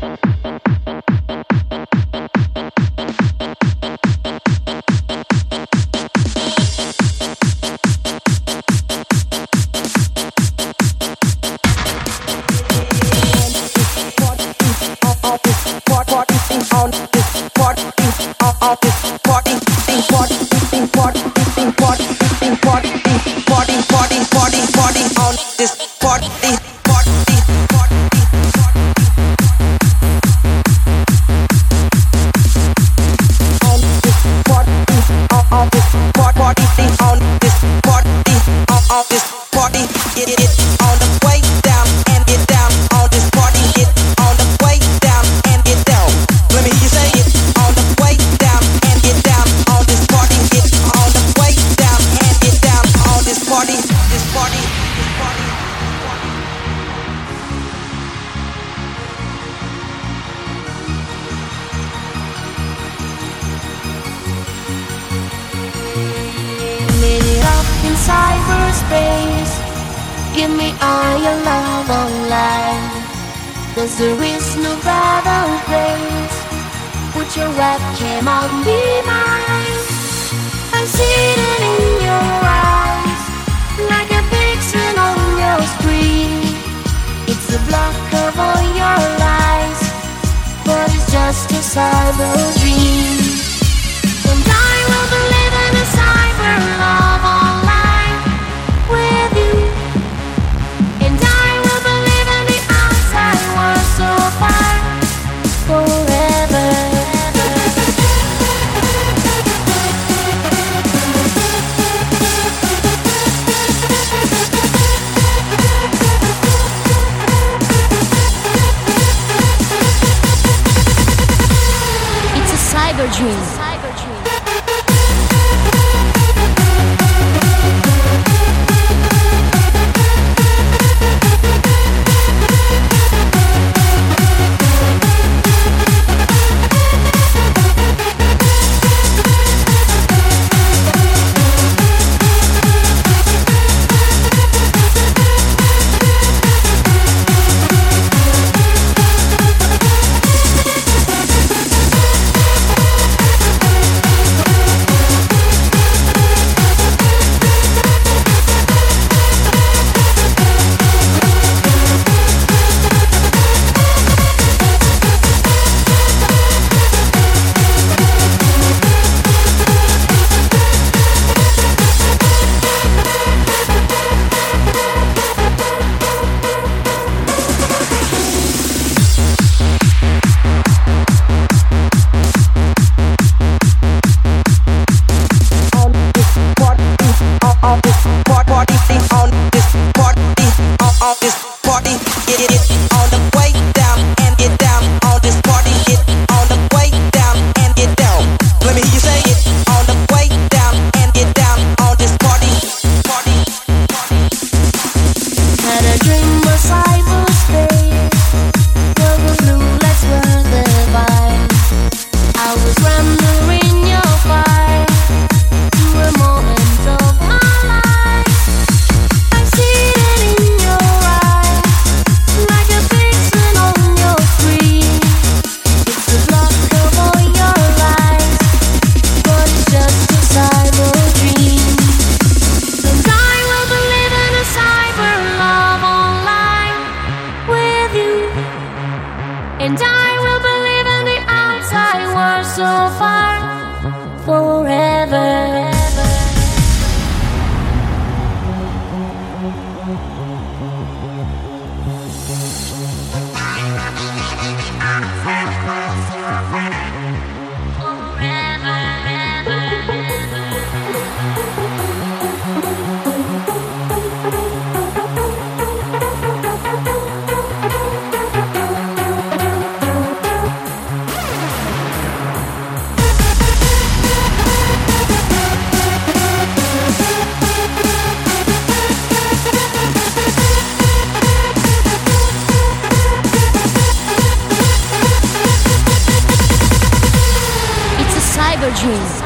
Cyberspace, give me all your love online. 'Cause there is no better place. Put your webcam on, be mine. I see it in your eyes, like a pixel on your screen. It's a block of all your lies, but it's just a cyber dream. And I will believe in a cyber love online with you. And I will believe in the outside world so far, forever. It's a cyber dream. And I will believe in the outside world so far, forever. Cyber dream.